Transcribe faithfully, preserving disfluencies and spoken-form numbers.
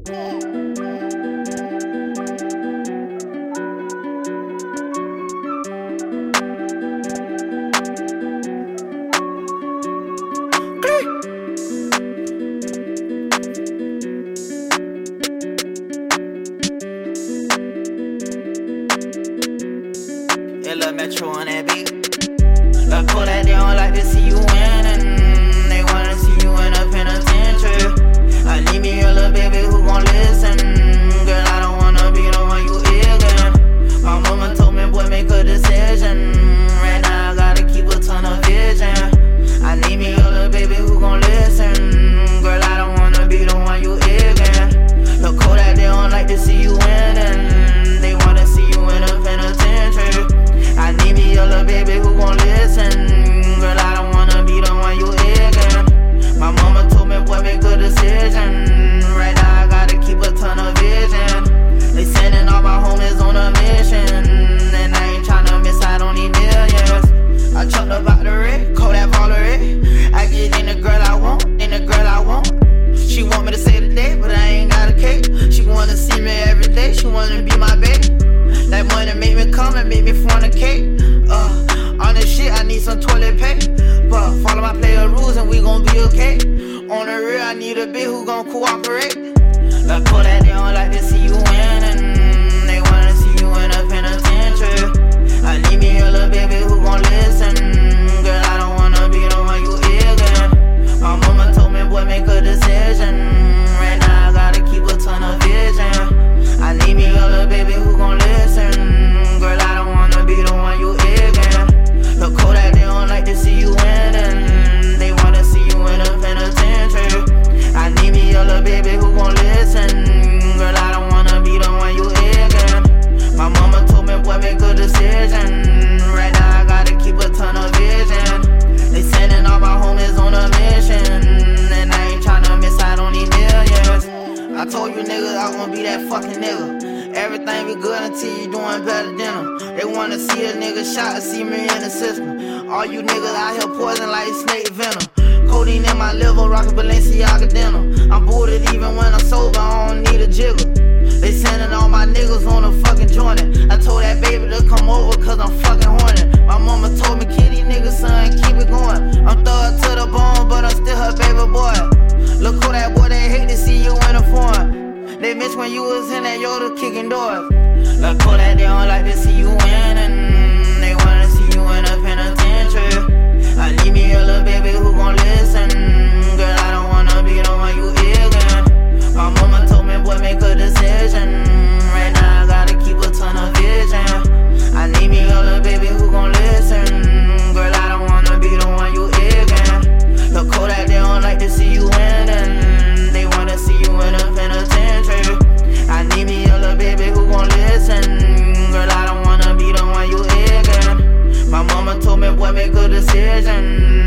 Lil Metro on that beat. Lil Kodak, they don't like to see you winning. They wanna see you in a penitentiary. I need me a little baby who gon' listen. Girl, I don't wanna be the one you ignorant. My mama told me, boy, make a decision. Right now I gotta keep a ton of vision. I need me a little baby who gon' listen. Girl, I don't wanna be the one you ignorant. Lil Kodak, they don't like to see you winning. They wanna see you in a penitentiary. I need me a little baby who gon' listen. Girl, I don't wanna be the one you ignorant. My mama told me, boy, make a decision. Right now I gotta keep a ton of vision. They sending all my homies on a mission, and I ain't tryna miss out on these millions. I chucked up out the red, Kodak Valerie. I get in the girl I want, in the girl I want. She want me to say today, but I ain't got a cake. She wanna see me every day, she wanna be my baby. That money make me come and make me fornicate. Uh, on this shit, I need some toilet paper. But follow my player rules and we gon' be okay. On the real, I need a bitch who gon' cooperate. Lil Kodak, they don't like to see you winning. They wanna see you in a penitentiary. I need me a little baby who gon' listen. Girl, I don't wanna be the one you ignorant. My mama told me, boy, make a decision. Right now I gotta keep a ton of vision. I need me a little baby who gon' listen. Girl, I don't wanna be the one you ignorant. Lil Kodak, they don't like to see you winning. They wanna see you in a penitentiary. I need me a little baby who gon' listen. Girl, I don't wanna be the one you ignorant. My mama told me, boy, make a decision. Right now I gotta keep a ton of vision. They sending all my homies on a mission, and I ain't tryna miss out on these millions. I told you niggas I gon' be that fucking nigga. Everything be good until you doing better than them. They wanna see a nigga shot, see me in the system. All you niggas out here poison like snake venom. Codeine in my liver, rockin' Balenciaga denim. I'm booted even when I'm sober, I don't need a jiggle. They sending all my niggas on a fucking joint. I told that baby to come over cause I'm fucking horny. My mama told me, kid, these niggas, son, keep it going. I'm thug to the bone, but I'm still her baby boy. Look who that boy, they hate to see you in a form. They miss when you was in that Yoda kicking doors. Lil Kodak, they don't like to see you winning. They wanna see you in a penitentiary. I need me a little baby who gon' listen. Girl, I don't wanna be the one you ignorant. My mama told me, boy, make a decision. Right now I gotta keep a ton of vision. I need me a little baby who gon' listen. Girl, I don't wanna be the one you ignorant. Lil Kodak, they don't like to see you winning. They wanna see you in a penitentiary. I need me a little baby who gon' listen. Girl, I don't wanna be the one you ignorant. My mama told me, boy, make a decision.